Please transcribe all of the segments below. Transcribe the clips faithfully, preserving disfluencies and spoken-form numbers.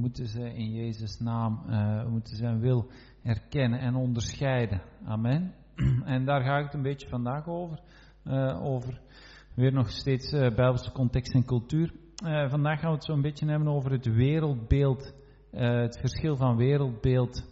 moeten ze in Jezus' naam, uh, we moeten zijn wil herkennen en onderscheiden. Amen. En daar ga ik het een beetje vandaag over. Uh, over weer nog steeds uh, Bijbelse context en cultuur. Uh, vandaag gaan we het zo een beetje hebben over het wereldbeeld. Uh, het verschil van wereldbeeld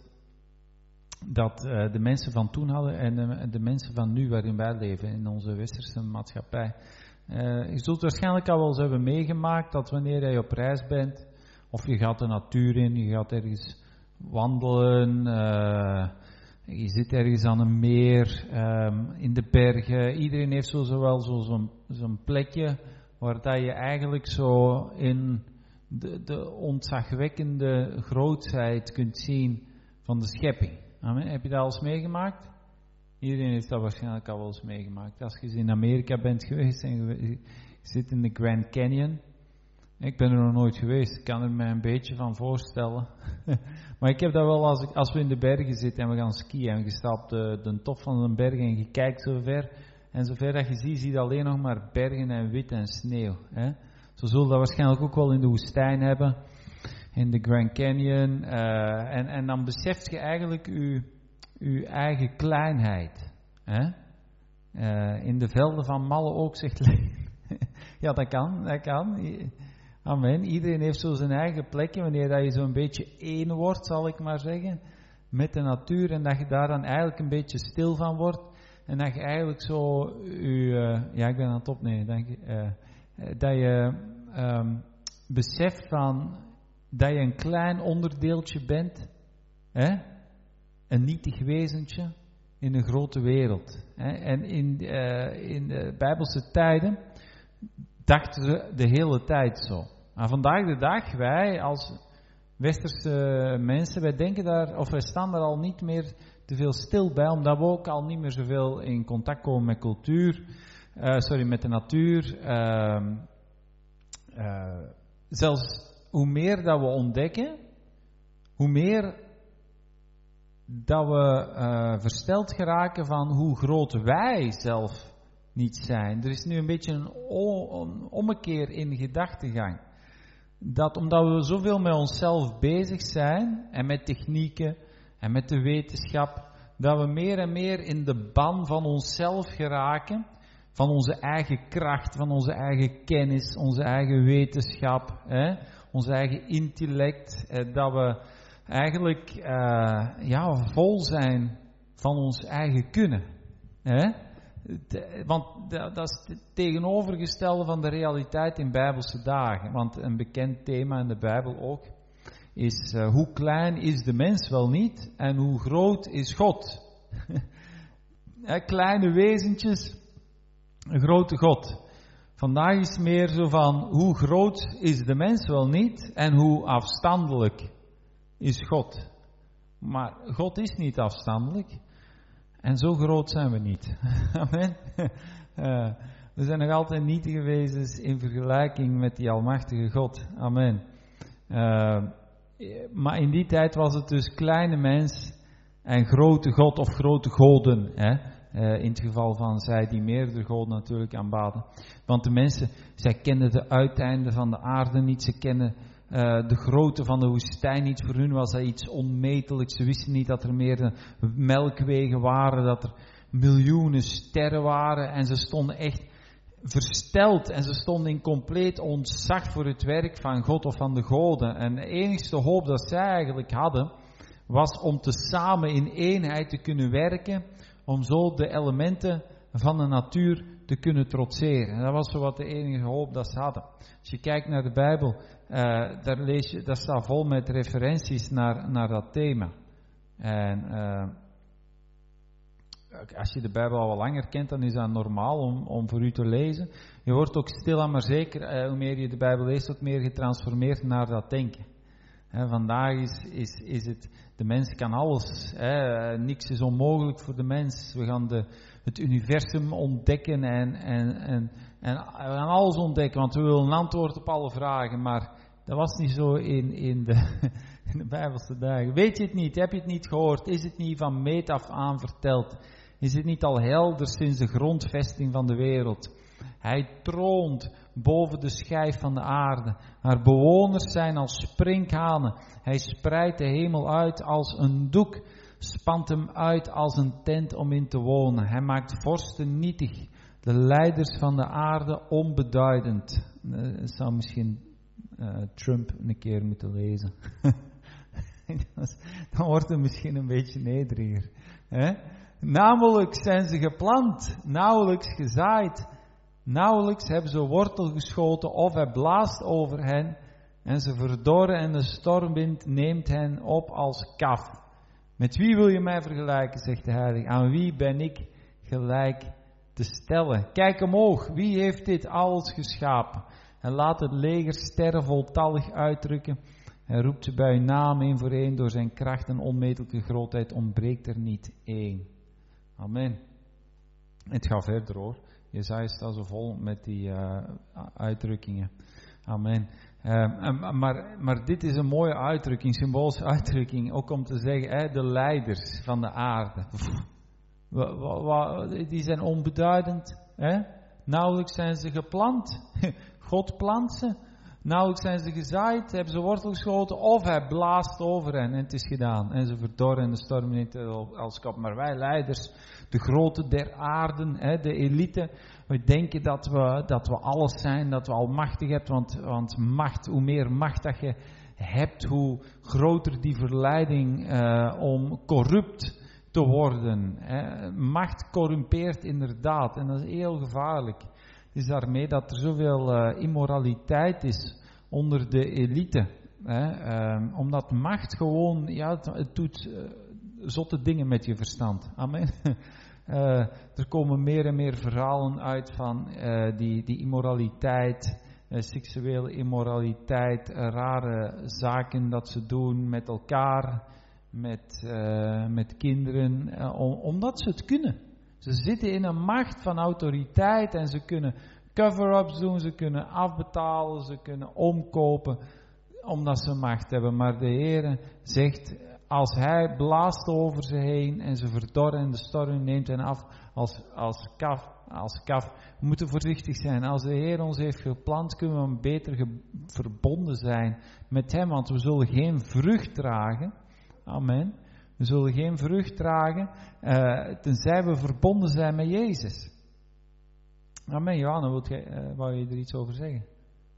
dat uh, de mensen van toen hadden en de, de mensen van nu waarin wij leven in onze westerse maatschappij. Uh, je zult waarschijnlijk al wel eens hebben meegemaakt dat wanneer je op reis bent, of je gaat de natuur in, je gaat ergens wandelen, uh, je zit ergens aan een meer, um, in de bergen. Iedereen heeft zo, zo wel zo, zo'n, zo'n plekje waar dat je eigenlijk zo in de, de ontzagwekkende grootheid kunt zien van de schepping. Amen. Heb je dat al eens meegemaakt? Iedereen heeft dat waarschijnlijk al wel eens meegemaakt. Als je eens in Amerika bent geweest en je zit in de Grand Canyon. Ik ben er nog nooit geweest, ik kan er me een beetje van voorstellen. Maar ik heb dat wel als, ik, als we in de bergen zitten en we gaan skiën en je staat op de, de top van een berg en je kijkt zo ver. En zover dat je ziet, zie je alleen nog maar bergen en wit en sneeuw. Hè? Zo zullen we dat waarschijnlijk ook wel in de woestijn hebben. In de Grand Canyon. Uh, en, en dan beseft je eigenlijk je, je eigen kleinheid. Hè? Uh, in de velden van Malle ook, zegt ja, dat kan, dat kan. Amen. Iedereen heeft zo zijn eigen plekje, wanneer dat je zo een beetje één wordt, zal ik maar zeggen, met de natuur. En dat je daar dan eigenlijk een beetje stil van wordt. En dat je eigenlijk zo, je, uh, ja, ik ben aan het opnemen, denk ik. Uh, dat je um, beseft van dat je een klein onderdeeltje bent, hè? Een nietig wezentje in een grote wereld. Hè? En in, uh, in de Bijbelse tijden dachten ze de hele tijd zo. Maar vandaag de dag, wij als westerse mensen, wij denken daar, of wij staan daar al niet meer te veel stil bij, omdat we ook al niet meer zoveel in contact komen met cultuur, uh, sorry, met de natuur. Uh, uh, zelfs hoe meer dat we ontdekken, hoe meer dat we uh, versteld geraken van hoe groot wij zelf niet zijn. Er is nu een beetje een, o- een ommekeer in gedachtegang. Dat omdat we zoveel met onszelf bezig zijn en met technieken en met de wetenschap, dat we meer en meer in de ban van onszelf geraken, van onze eigen kracht, van onze eigen kennis, onze eigen wetenschap, hè, ons eigen intellect, eh, dat we eigenlijk uh, ja, vol zijn van ons eigen kunnen. Hè? De, want de, dat is het tegenovergestelde van de realiteit in Bijbelse dagen. Want een bekend thema in de Bijbel ook is uh, hoe klein is de mens wel niet en hoe groot is God. Kleine wezentjes, een grote God. Vandaag is het meer zo van hoe groot is de mens wel niet en hoe afstandelijk is God. Maar God is niet afstandelijk. En zo groot zijn we niet. Amen. Uh, we zijn nog altijd nietige wezens in vergelijking met die almachtige God. Amen. Uh, maar in die tijd was het dus kleine mens en grote God of grote goden. Hè? Uh, in het geval van zij die meerdere goden natuurlijk aanbaden. Want de mensen, zij kenden de uiteinden van de aarde niet. Ze kennen Uh, de grootte van de woestijn niet. Voor hun was dat iets onmetelijks. Ze wisten niet dat er meer melkwegen waren, dat er miljoenen sterren waren. En ze stonden echt versteld en ze stonden in compleet ontzag voor het werk van God of van de goden. En de enigste hoop dat zij eigenlijk hadden, was om te samen in eenheid te kunnen werken, om zo de elementen van de natuur te kunnen trotseren. En dat was zo wat de enige hoop dat ze hadden. Als je kijkt naar de Bijbel, uh, daar lees je, dat staat vol met referenties naar, naar dat thema. En uh, als je de Bijbel al wat langer kent, dan is dat normaal om, om voor u te lezen. Je wordt ook stilaan, maar zeker, uh, hoe meer je de Bijbel leest, ook meer getransformeerd naar dat denken. He, vandaag is, is, is het, de mens kan alles, he, niks is onmogelijk voor de mens. We gaan de, het universum ontdekken en, en, en, en we gaan alles ontdekken, want we willen een antwoord op alle vragen, maar dat was niet zo in, in, de, in de Bijbelse dagen. Weet je het niet? Heb je het niet gehoord? Is het niet van meet af aan verteld? Is het niet al helder sinds de grondvesting van de wereld? Hij troont boven de schijf van de aarde. Haar bewoners zijn als sprinkhanen. Hij spreidt de hemel uit als een doek, spant hem uit als een tent om in te wonen. Hij maakt vorsten nietig, de leiders van de aarde onbeduidend. Dat zou misschien uh, Trump een keer moeten lezen. Dan wordt het misschien een beetje nederiger. Hè? Namelijk zijn ze geplant, nauwelijks gezaaid. Nauwelijks hebben ze wortel geschoten of hij blaast over hen. En ze verdorren en de stormwind neemt hen op als kaf. Met wie wil je mij vergelijken, zegt de Heilige. Aan wie ben ik gelijk te stellen? Kijk omhoog, wie heeft dit alles geschapen? En laat het leger sterren voltallig uitdrukken. Hij roept ze bij hun naam één voor één. Door zijn kracht en onmetelijke grootheid ontbreekt er niet één. Amen. Het gaat verder hoor. Jesaja staat zo vol met die uh, uitdrukkingen. Amen. Uh, maar, maar dit is een mooie uitdrukking, symbolische uitdrukking. Ook om te zeggen, hè, de leiders van de aarde. Wa, wa, wa, die zijn onbeduidend. Hè? Nauwelijks zijn ze geplant. God plant ze. Nauwelijks zijn ze gezaaid, hebben ze wortel geschoten, of hij blaast over hen en het is gedaan. En ze verdorren en de storm niet als kap. Maar wij leiders, de grote der aarden, hè, de elite, we denken dat we, dat we alles zijn, dat we almachtig hebben. Want, want macht, hoe meer macht dat je hebt, hoe groter die verleiding uh, om corrupt te worden. Hè. Macht corrumpeert inderdaad en dat is heel gevaarlijk. Het is daarmee dat er zoveel uh, immoraliteit is onder de elite. Hè? Um, omdat macht gewoon, ja, het, het doet uh, zotte dingen met je verstand. Amen. Uh, er komen meer en meer verhalen uit van uh, die, die immoraliteit, uh, seksuele immoraliteit, uh, rare zaken dat ze doen met elkaar, met, uh, met kinderen, uh, om, omdat ze het kunnen. Ze zitten in een macht van autoriteit en ze kunnen cover-ups doen, ze kunnen afbetalen, ze kunnen omkopen, omdat ze macht hebben. Maar de Heer zegt, als Hij blaast over ze heen en ze verdorren en de storm neemt hen af als, als kaf, als kaf. We moeten voorzichtig zijn. Als de Heer ons heeft geplant, kunnen we beter ge- verbonden zijn met Hem, want we zullen geen vrucht dragen. Amen. We zullen geen vrucht dragen, uh, tenzij we verbonden zijn met Jezus. Amen. Johanna, wilt jij, uh, wou je er iets over zeggen?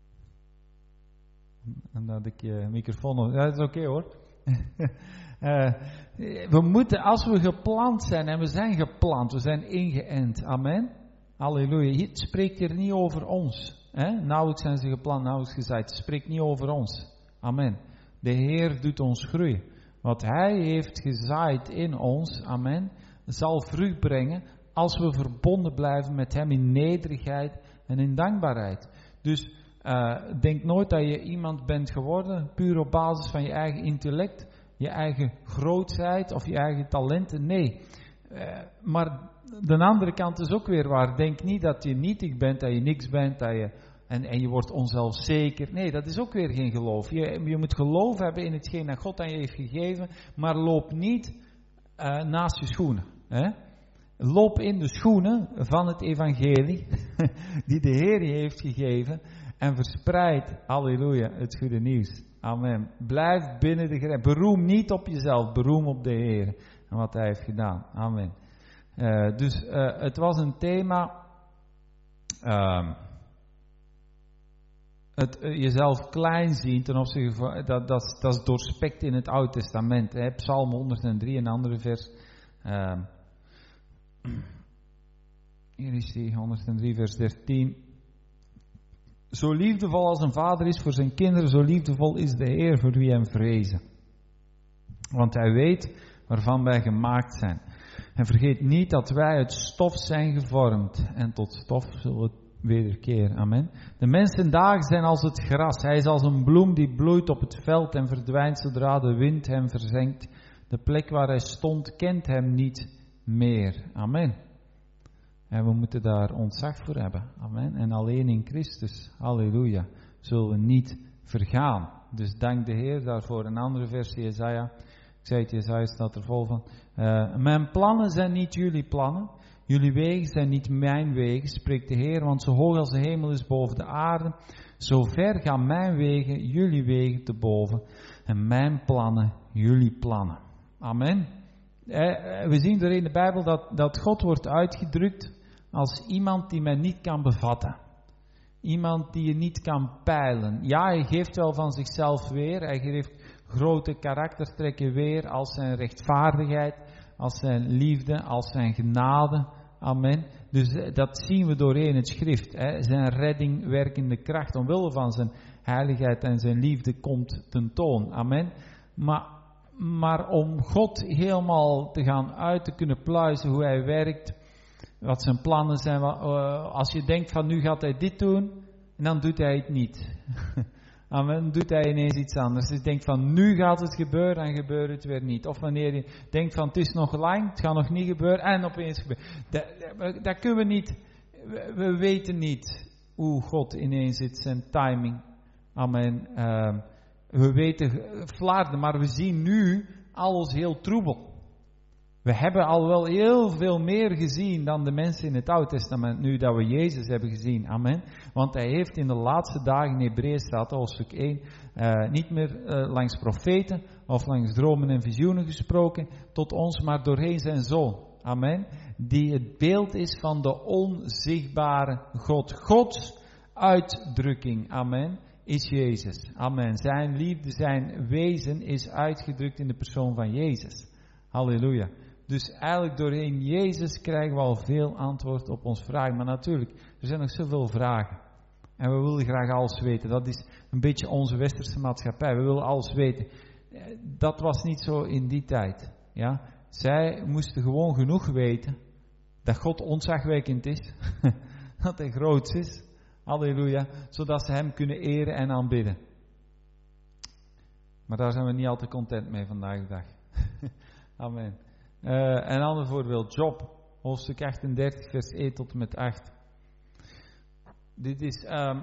En dat ik je microfoon op... Ja, dat is oké okay, hoor. uh, we moeten, als we geplant zijn, en we zijn geplant, we zijn ingeënt. Amen. Halleluja. Het spreekt hier niet over ons. Hè? Nauwelijks zijn ze geplant, nauwelijks gezaaid. Het spreekt niet over ons. Amen. De Heer doet ons groeien. Wat Hij heeft gezaaid in ons, amen, zal vrucht brengen als we verbonden blijven met Hem in nederigheid en in dankbaarheid. Dus uh, denk nooit dat je iemand bent geworden, puur op basis van je eigen intellect, je eigen grootheid of je eigen talenten. Nee. Uh, maar de andere kant is ook weer waar. Denk niet dat je nietig bent, dat je niks bent, dat je... En, en je wordt onzelfzeker. Nee, dat is ook weer geen geloof. Je, je moet geloof hebben in hetgeen dat God aan je heeft gegeven. Maar loop niet uh, naast je schoenen. Hè? Loop in de schoenen van het evangelie. Die de Heer je heeft gegeven. En verspreid, halleluja, het goede nieuws. Amen. Blijf binnen de grens. Beroem niet op jezelf. Beroem op de Heer. En wat Hij heeft gedaan. Amen. Uh, dus uh, het was een thema... Uh, Het uh, jezelf klein zien ten opzichte van, dat, dat, dat is doorspekt in het Oude Testament. Hè? Psalm honderddrie, een andere vers. Uh, hier is die honderddrie, vers dertien. Zo liefdevol als een vader is voor zijn kinderen, zo liefdevol is de Heer voor wie hem vrezen. Want Hij weet waarvan wij gemaakt zijn. En vergeet niet dat wij uit stof zijn gevormd. En tot stof zullen we wederkeer. Amen. De mensen dagen zijn als het gras. Hij is als een bloem die bloeit op het veld en verdwijnt zodra de wind hem verzengt. De plek waar hij stond kent hem niet meer. Amen. En we moeten daar ontzag voor hebben. Amen. En alleen in Christus, halleluja, zullen we niet vergaan. Dus dank de Heer daarvoor. Een andere versie, Jesaja. Ik zei het, Jesaja staat er vol van. Uh, mijn plannen zijn niet jullie plannen. Jullie wegen zijn niet mijn wegen, spreekt de Heer, want zo hoog als de hemel is boven de aarde, zo ver gaan mijn wegen, jullie wegen te boven, en mijn plannen, jullie plannen. Amen. We zien er in de Bijbel dat, dat God wordt uitgedrukt als iemand die men niet kan bevatten. Iemand die je niet kan peilen. Ja, hij geeft wel van zichzelf weer. Hij geeft grote karaktertrekken weer als zijn rechtvaardigheid, als zijn liefde, als zijn genade. Amen. Dus dat zien we doorheen het schrift. Hè. Zijn redding werkende kracht omwille van zijn heiligheid en zijn liefde komt ten toon. Amen. Maar, maar om God helemaal te gaan uit te kunnen pluizen hoe hij werkt, wat zijn plannen zijn, als je denkt van nu gaat hij dit doen, en dan doet hij het niet. Amen, dan doet hij ineens iets anders. Dus je denkt van nu gaat het gebeuren, dan gebeurt het weer niet. Of wanneer je denkt van het is nog lang, het gaat nog niet gebeuren, en opeens gebeurt het. Dat, dat kunnen we niet, we, we weten niet hoe God ineens zit, zijn timing. Amen. Uh, we weten flarden, maar we zien nu alles heel troebel. We hebben al wel heel veel meer gezien dan de mensen in het Oude Testament, nu dat we Jezus hebben gezien. Amen. Want hij heeft in de laatste dagen, in Hebreeën staat hoofdstuk één, uh, niet meer uh, langs profeten of langs dromen en visioenen gesproken tot ons, maar doorheen zijn Zoon. Amen. Die het beeld is van de onzichtbare God. Gods uitdrukking. Amen. Is Jezus. Amen. Zijn liefde, zijn wezen is uitgedrukt in de persoon van Jezus. Halleluja. Dus eigenlijk doorheen Jezus krijgen we al veel antwoord op ons vragen. Maar natuurlijk, er zijn nog zoveel vragen. En we willen graag alles weten. Dat is een beetje onze westerse maatschappij. We willen alles weten. Dat was niet zo in die tijd. Ja? Zij moesten gewoon genoeg weten dat God ontzagwekkend is. Dat hij groot is. Halleluja. Zodat ze hem kunnen eren en aanbidden. Maar daar zijn we niet altijd content mee vandaag de dag. Amen. Uh, een ander voorbeeld, Job, hoofdstuk achtendertig, vers één tot en met acht. Dit is um,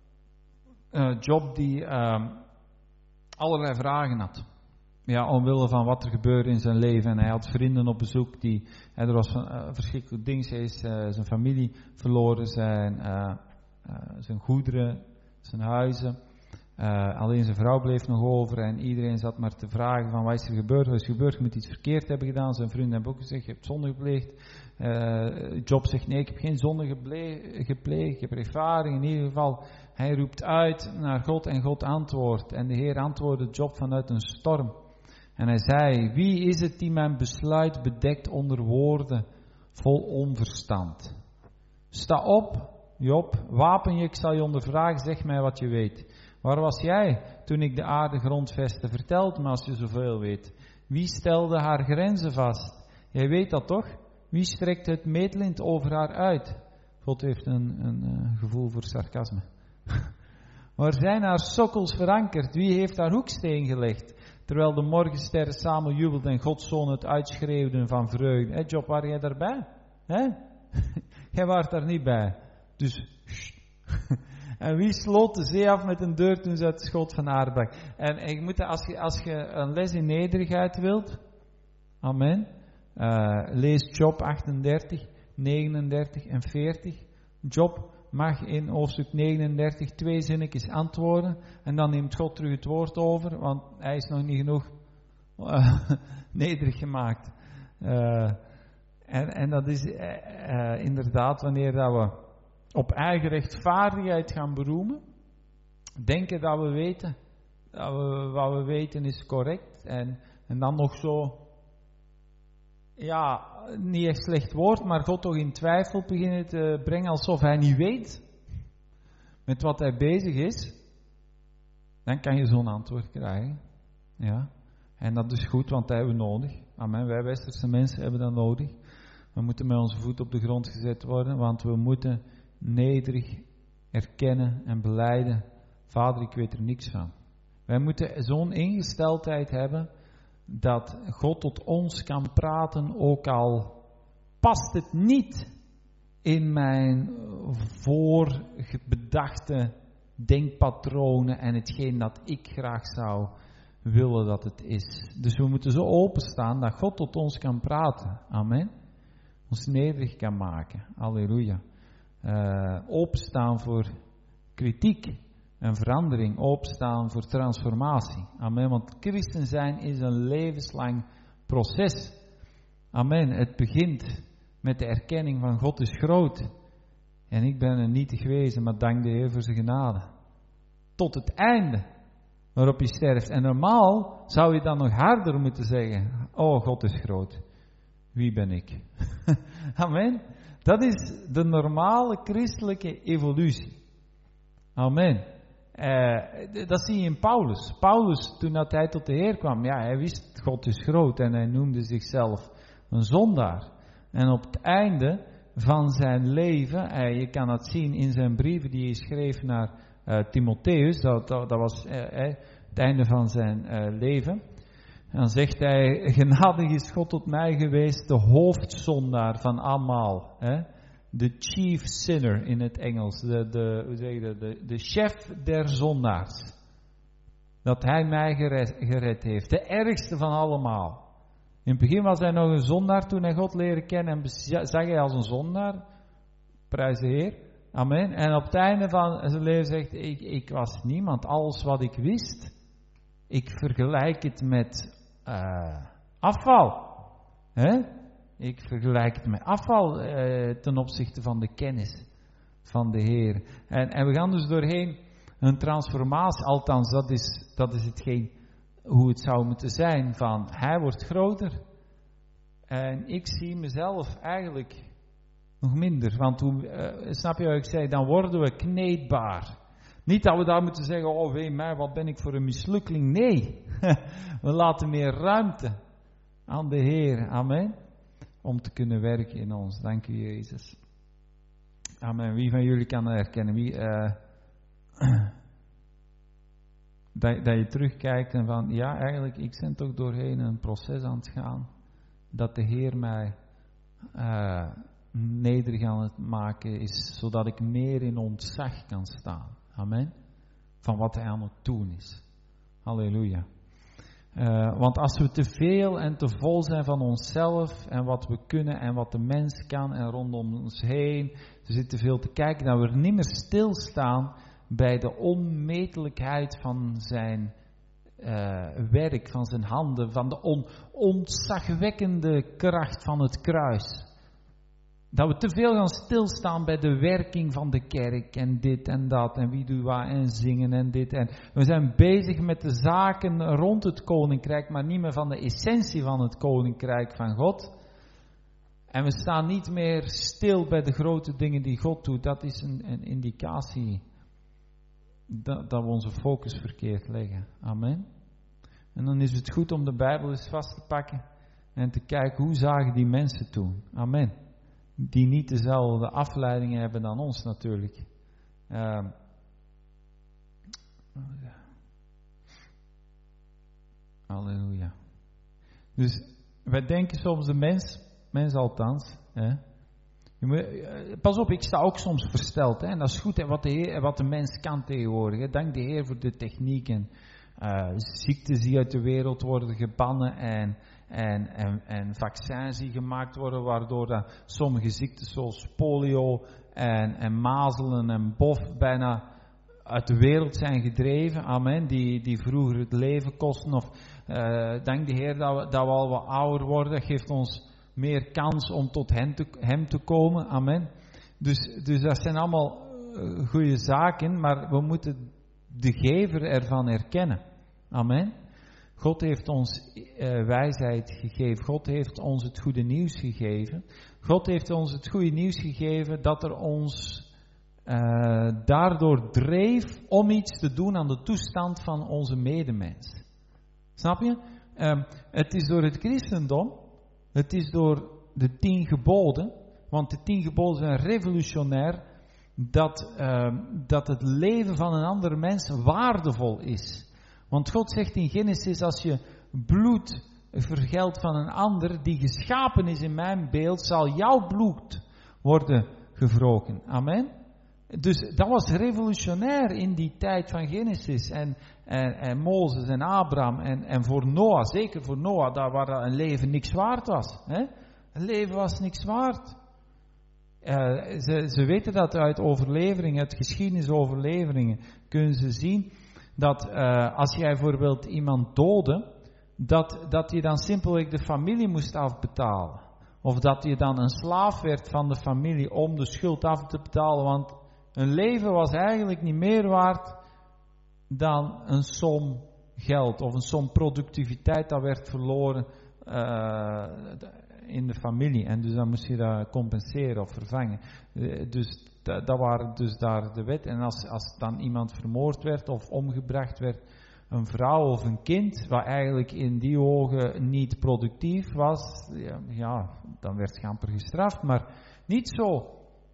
uh, Job die um, allerlei vragen had. Ja, omwille van wat er gebeurde in zijn leven. En hij had vrienden op bezoek die, uh, er was een uh, verschrikkelijk ding, hij is uh, zijn familie verloren, zijn, uh, uh, zijn goederen, zijn huizen. Uh, alleen zijn vrouw bleef nog over en iedereen zat maar te vragen van wat is er gebeurd, wat is er gebeurd, je moet iets verkeerd hebben gedaan. Zijn vrienden hebben ook gezegd, je hebt zonde gepleegd. Uh, Job zegt, nee, ik heb geen zonde gepleegd, gepleegd, ik heb ervaring. In ieder geval, hij roept uit naar God en God antwoordt. En de Heer antwoordde Job vanuit een storm. En hij zei, wie is het die mijn besluit bedekt onder woorden vol onverstand? Sta op, Job, wapen je, ik zal je ondervragen, zeg mij wat je weet. Waar was jij toen ik de aarde grondvestte? Vertel me als je zoveel weet. Wie stelde haar grenzen vast? Jij weet dat toch? Wie strekt het meetlint over haar uit? God heeft een, een, een gevoel voor sarcasme. Waar zijn haar sokkels verankerd? Wie heeft haar hoeksteen gelegd? Terwijl de morgensterren samen jubelden en Gods Zoon het uitschreeuwden van vreugde. Hé Job, waar jij daarbij? Hé? Jij waart daar niet bij. Dus... En wie sloot de zee af met een deur toen ze uit het schot van haar brak? En, en je moet, als, je, als je een les in nederigheid wilt, amen, uh, lees Job achtendertig, negenendertig en veertig. Job mag in hoofdstuk negenendertig twee zinnetjes antwoorden en dan neemt God terug het woord over, want hij is nog niet genoeg uh, nederig gemaakt. Uh, en, en dat is uh, uh, inderdaad wanneer dat we op eigen rechtvaardigheid gaan beroemen, denken dat we weten, dat we, wat we weten is correct, en, en dan nog zo, ja, niet echt slecht woord, maar God toch in twijfel beginnen te brengen, alsof hij niet weet met wat hij bezig is, dan kan je zo'n antwoord krijgen. Ja. En dat is goed, want dat hebben we nodig. Amen. Wij westerse mensen hebben dat nodig. We moeten met onze voet op de grond gezet worden, want we moeten nederig erkennen en belijden, Vader, ik weet er niks van. Wij moeten zo'n ingesteldheid hebben dat God tot ons kan praten, ook al past het niet in mijn voorbedachte denkpatronen en hetgeen dat ik graag zou willen dat het is. Dus we moeten zo openstaan dat God tot ons kan praten. Amen. ons nederig kan maken. Halleluja. Uh, opstaan voor kritiek en verandering. Opstaan voor transformatie. Amen. Want christen zijn is een levenslang proces. Amen. Het begint met de erkenning van God is groot. En ik ben een nietig wezen, maar dank de Heer voor zijn genade. Tot het einde waarop je sterft. En normaal zou je dan nog harder moeten zeggen. Oh, God is groot. Wie ben ik? Amen. Dat is de normale christelijke evolutie. Amen. Uh, dat zie je in Paulus. Paulus, toen dat hij tot de Heer kwam, ja, hij wist God is groot en hij noemde zichzelf een zondaar. En op het einde van zijn leven, uh, je kan dat zien in zijn brieven die hij schreef naar uh, Timotheus, dat, dat, dat was uh, uh, het einde van zijn uh, leven. Dan zegt hij, genadig is God tot mij geweest, de hoofdzondaar van allemaal. De chief sinner in het Engels, de, de, hoe zeg je dat, de, de chef der zondaars. Dat hij mij gered, gered heeft, de ergste van allemaal. In het begin was hij nog een zondaar toen hij God leerde kennen en zag hij als een zondaar. Prijs de Heer. Amen. En op het einde van zijn leven zegt ik, ik was niemand, alles wat ik wist. Ik vergelijk het met uh, afval. Hè? Ik vergelijk het met afval uh, ten opzichte van de kennis van de Heer. En, en we gaan dus doorheen een transformatie, althans dat is, dat is hetgeen hoe het zou moeten zijn van hij wordt groter. En ik zie mezelf eigenlijk nog minder. Want hoe, uh, snap je wat ik zei, dan worden we kneedbaar. Niet dat we daar moeten zeggen, oh wee mij, wat ben ik voor een mislukkeling. Nee, we laten meer ruimte aan de Heer. Amen. Om te kunnen werken in ons. Dank u Jezus. Amen. Wie van jullie kan dat herkennen? Wie, uh, dat, dat je terugkijkt en van, ja eigenlijk, ik ben toch doorheen een proces aan het gaan. Dat de Heer mij uh, nederig aan het maken is, zodat ik meer in ontzag kan staan. Amen. Van wat hij aan het doen is. Halleluja. Uh, want als we te veel en te vol zijn van onszelf en wat we kunnen en wat de mens kan en rondom ons heen, we zitten veel te kijken, dat we niet meer stilstaan bij de onmetelijkheid van zijn uh, werk, van zijn handen, van de on, ontzagwekkende kracht van het kruis. Dat we te veel gaan stilstaan bij de werking van de kerk en dit en dat en wie doet wat en zingen en dit. En we zijn bezig met de zaken rond het koninkrijk, maar niet meer van de essentie van het koninkrijk van God. En we staan niet meer stil bij de grote dingen die God doet. Dat is een, een indicatie dat, dat we onze focus verkeerd leggen. Amen. En dan is het goed om de Bijbel eens vast te pakken en te kijken hoe zagen die mensen toen. Amen. Die niet dezelfde afleidingen hebben dan ons natuurlijk. Uh, Halleluja. Dus wij denken soms de mens, mens althans. Hè? Je moet, pas op, ik sta ook soms versteld. Hè? En dat is goed hè, wat, de Heer, wat de mens kan tegenwoordig. Hè? Dank de Heer voor de techniek en uh, ziektes die uit de wereld worden gebannen en... En, en, en vaccins die gemaakt worden, waardoor dat sommige ziektes zoals polio en, en mazelen en bof bijna uit de wereld zijn gedreven. Amen. Die, die vroeger het leven kosten. Of uh, dank de Heer dat we, dat we al wat ouder worden. Dat geeft ons meer kans om tot hem te, hem te komen. Amen. Dus, dus dat zijn allemaal uh, goede zaken, maar we moeten de gever ervan erkennen. Amen. God heeft ons uh, wijsheid gegeven. God heeft ons het goede nieuws gegeven. God heeft ons het goede nieuws gegeven dat er ons uh, daardoor dreef om iets te doen aan de toestand van onze medemens. Snap je? Um, het is door het christendom, het is door de tien geboden, want de tien geboden zijn revolutionair, dat, um, dat het leven van een andere mens waardevol is. Want God zegt in Genesis, als je bloed vergeldt van een ander die geschapen is in mijn beeld, zal jouw bloed worden gewroken. Amen. Dus dat was revolutionair in die tijd van Genesis en, en, en Mozes en Abraham en, en voor Noach, zeker voor Noach, daar waar een leven niks waard was. Hè? Het leven was niks waard. Uh, ze, ze weten dat uit overleveringen, uit geschiedenisoverleveringen, kunnen ze zien dat uh, als jij bijvoorbeeld iemand doodde, dat, dat je dan simpelweg de familie moest afbetalen. Of dat je dan een slaaf werd van de familie om de schuld af te betalen, want een leven was eigenlijk niet meer waard dan een som geld of een som productiviteit dat werd verloren uh, in de familie. En dus dan moest je dat compenseren of vervangen. Uh, dus dat, dat waren dus daar de wet. En als, als dan iemand vermoord werd of omgebracht werd, een vrouw of een kind, wat eigenlijk in die ogen niet productief was, ja, ja dan werd schamper gestraft. Maar niet zo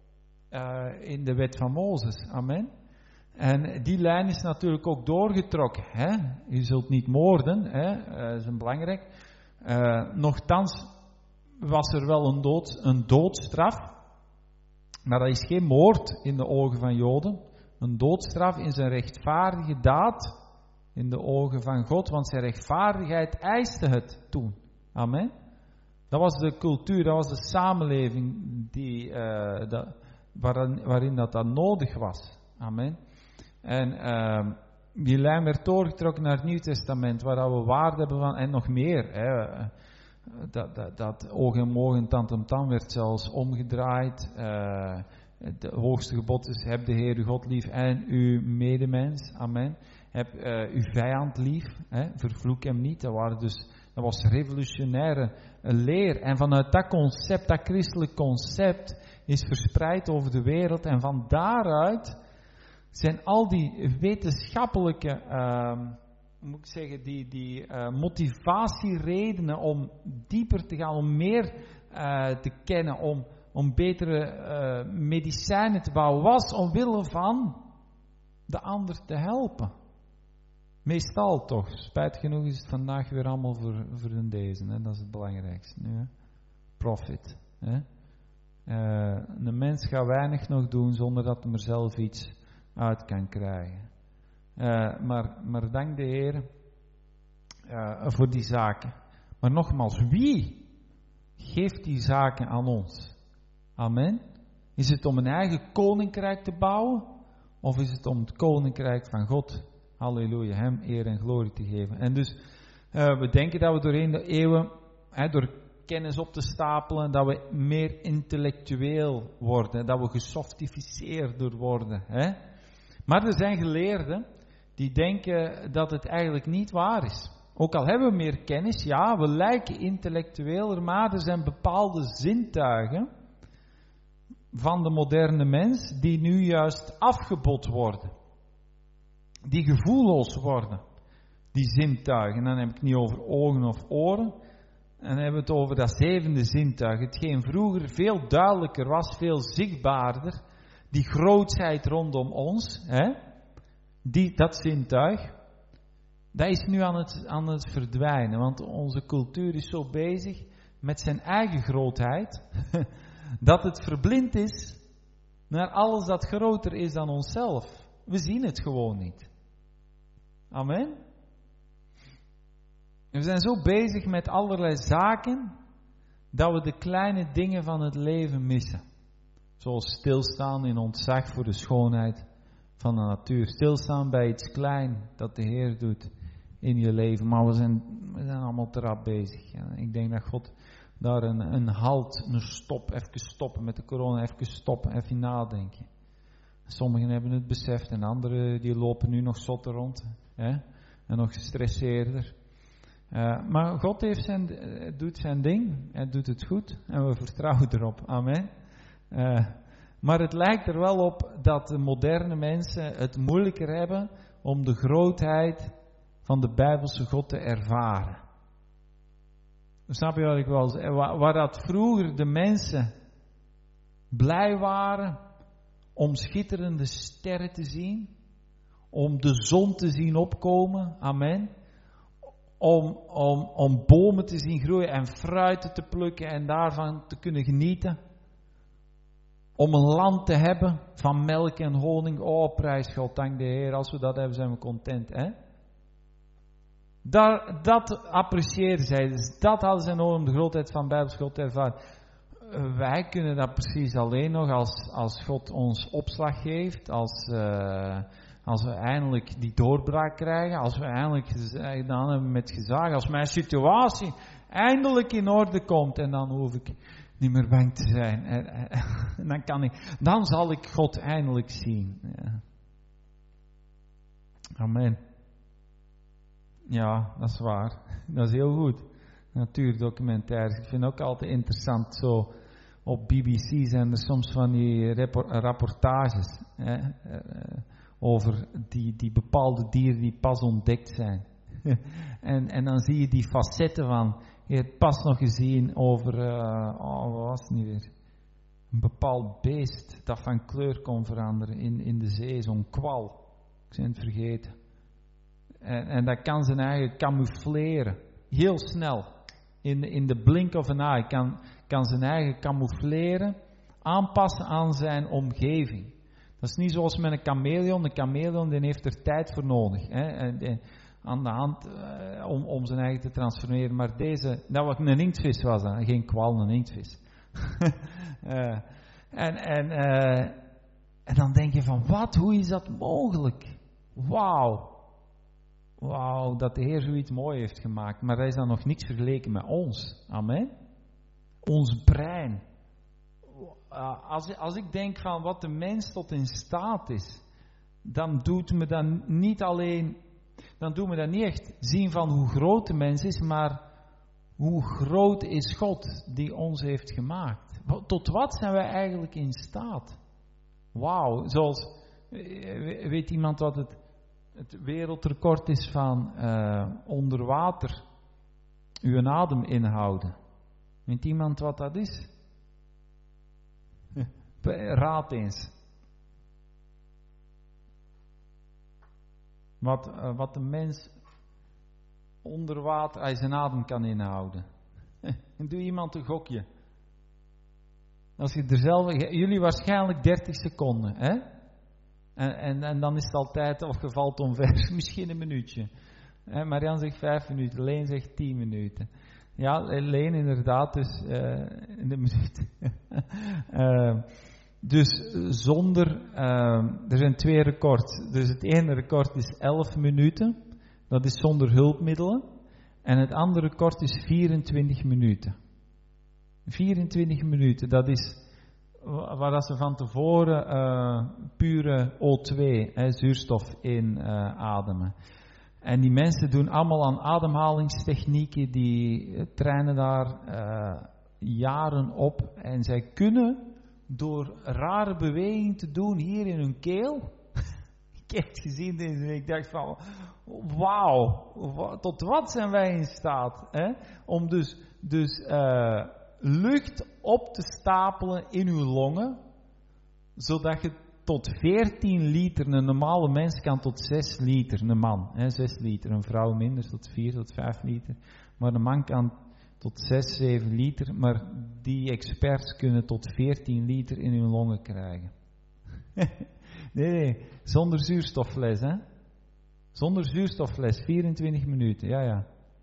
uh, in de wet van Mozes. Amen. En die lijn is natuurlijk ook doorgetrokken. Hè? Je zult niet moorden, hè? Uh, dat is belangrijk. Uh, nochtans was er wel een, dood, een doodstraf, maar dat is geen moord in de ogen van Joden. Een doodstraf is een rechtvaardige daad in de ogen van God, want zijn rechtvaardigheid eiste het toen. Amen. Dat was de cultuur, dat was de samenleving die, uh, dat, waarin, waarin dat, dat nodig was. Amen. En uh, die lijn werd doorgetrokken naar het Nieuw Testament, waar we waarde hebben van, en nog meer. Hè, dat, dat, dat oog en oog en tand en tand werd zelfs omgedraaid. Uh, het hoogste gebod is, heb de Heer uw God lief en uw medemens. Amen. Heb uh, uw vijand lief, hè, vervloek hem niet. Dat, waren dus, dat was revolutionaire leer. En vanuit dat concept, dat christelijk concept, is verspreid over de wereld. En van daaruit zijn al die wetenschappelijke, uh, moet ik zeggen, die, die uh, motivatieredenen om dieper te gaan, om meer uh, te kennen, om, om betere uh, medicijnen te bouwen, was omwille van de ander te helpen. Meestal toch. Spijt genoeg is het vandaag weer allemaal voor, voor deze. Hè? Dat is het belangrijkste nu. Hè? Profit. Hè? Uh, een mens gaat weinig nog doen zonder dat hij er zelf iets uit kan krijgen. Uh, maar, maar dank de Heer uh, voor die zaken. Maar nogmaals, wie geeft die zaken aan ons? Amen. Is het om een eigen koninkrijk te bouwen? Of is het om het koninkrijk van God, halleluja, hem eer en glorie te geven? En dus, uh, we denken dat we doorheen de eeuwen, hè, door kennis op te stapelen, dat we meer intellectueel worden, dat we gesoftificeerder worden. Hè? Maar er zijn geleerden die denken dat het eigenlijk niet waar is. Ook al hebben we meer kennis, ja, we lijken intellectueler, maar er zijn bepaalde zintuigen van de moderne mens die nu juist afgebod worden. Die gevoelloos worden. Die zintuigen. Dan heb ik het niet over ogen of oren. En dan hebben we het over dat zevende zintuig. Hetgeen vroeger veel duidelijker was, veel zichtbaarder. Die grootsheid rondom ons. Hè? Die, dat zintuig. Dat is nu aan het, aan het verdwijnen. Want onze cultuur is zo bezig met zijn eigen grootheid. Dat het verblind is naar alles dat groter is dan onszelf. We zien het gewoon niet. Amen. En we zijn zo bezig met allerlei zaken dat we de kleine dingen van het leven missen. Zoals stilstaan in ontzag voor de schoonheid van de natuur. Stilstaan bij iets klein dat de Heer doet in je leven. Maar we zijn, we zijn allemaal te rap bezig. Ja, ik denk dat God daar een, een halt, een stop, even stoppen met de corona, even stoppen, even nadenken. Sommigen hebben het beseft en anderen die lopen nu nog zotter rond. Hè? En nog gestresseerder. Uh, maar God heeft zijn, doet zijn ding, hij doet het goed en we vertrouwen erop. Amen. Uh, maar het lijkt er wel op dat de moderne mensen het moeilijker hebben om de grootheid van de Bijbelse God te ervaren. Snap je wat ik wel zeg? Waar, waar dat vroeger de mensen blij waren om schitterende sterren te zien, om de zon te zien opkomen, amen. Om, om, om bomen te zien groeien en fruiten te plukken en daarvan te kunnen genieten. Om een land te hebben van melk en honing. Oh, prijs God, dank de Heer. Als we dat hebben, zijn we content, hè? Dat, dat apprecieerden zij. Dus dat hadden ze nodig om de grootheid van Bijbels God te ervaren. Wij kunnen dat precies alleen nog als, als God ons opslag geeft. Als, uh, als we eindelijk die doorbraak krijgen. Als we eindelijk gedaan hebben met gezag. Als mijn situatie eindelijk in orde komt. En dan hoef ik niet meer bang te zijn. En, en dan, kan ik, dan zal ik God eindelijk zien. Ja. Amen. Ja, dat is waar. Dat is heel goed. Natuurdocumentaires. Ik vind het ook altijd interessant. Zo op B B C zijn er soms van die rapportages. Hè, over die, die bepaalde dieren die pas ontdekt zijn. en, en dan zie je die facetten van. Je hebt pas nog gezien over. Uh, oh, wat was het nu weer? Een bepaald beest dat van kleur kon veranderen in, in de zee. Zo'n kwal. Ik ben het vergeten. En, en dat kan zijn eigen camoufleren. Heel snel. In, in de blink of an eye kan, kan zijn eigen camoufleren. Aanpassen aan zijn omgeving. Dat is niet zoals met een chameleon. Een chameleon die heeft er tijd voor nodig. Hè, en, en, aan de hand uh, om, om zijn eigen te transformeren. Maar deze, dat was een inktvis was dat. Geen kwal, een inktvis. uh, en, en, uh, en dan denk je van, wat? Hoe is dat mogelijk? Wauw. Wauw, dat de Heer zoiets mooi heeft gemaakt. Maar hij is dan nog niks vergeleken met ons. Amen. Ons brein. Uh, als, als ik denk van wat de mens tot in staat is, dan doet me dat niet alleen, dan doet me dat niet echt zien van hoe groot de mens is, maar hoe groot is God die ons heeft gemaakt. Tot wat zijn wij eigenlijk in staat? Wauw, zoals, weet iemand wat het Het wereldrecord is van uh, onder water uw adem inhouden. Weet iemand wat dat is? Raad eens. Wat, uh, wat de mens onder water hij zijn adem kan inhouden. En doe iemand een gokje. Als je er zelf, jullie waarschijnlijk dertig seconden, hè? En, en, en dan is het altijd, of je valt omver, misschien een minuutje. He, Marian zegt vijf minuten, Leen zegt tien minuten. Ja, Leen inderdaad, dus uh, in de minuut. uh, dus zonder, uh, er zijn twee records. Dus het ene record is elf minuten, dat is zonder hulpmiddelen. En het andere record is vierentwintig minuten. vierentwintig minuten, dat is waar ze van tevoren uh, pure O twee, hè, zuurstof in uh, ademen. En die mensen doen allemaal aan ademhalingstechnieken, die uh, trainen daar uh, jaren op. En zij kunnen door rare bewegingen te doen hier in hun keel. Ik heb het gezien deze week, ik dacht van, wauw, tot wat zijn wij in staat? Hè? Om dus, dus uh, lucht op te stapelen in uw longen, zodat je tot veertien liter, een normale mens kan tot zes liter, een man, hè, zes liter, een vrouw minder, tot vier tot vijf liter, maar een man kan tot zes, zeven liter, maar die experts kunnen tot veertien liter in hun longen krijgen. nee, nee, zonder zuurstoffles, hè. Zonder zuurstoffles, vierentwintig minuten, ja, ja.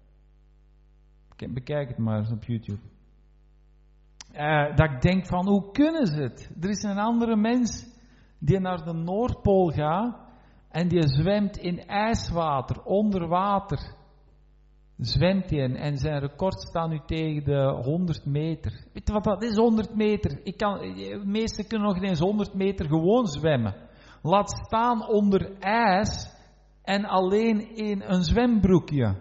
Bekijk het maar eens op YouTube. Uh, dat ik denk van, hoe kunnen ze het? Er is een andere mens die naar de Noordpool gaat en die zwemt in ijswater, onder water. Zwemt hij en zijn record staat nu tegen de honderd meter. Weet je wat dat is, honderd meter? Ik kan, de meesten kunnen nog eens honderd meter gewoon zwemmen. Laat staan onder ijs en alleen in een zwembroekje.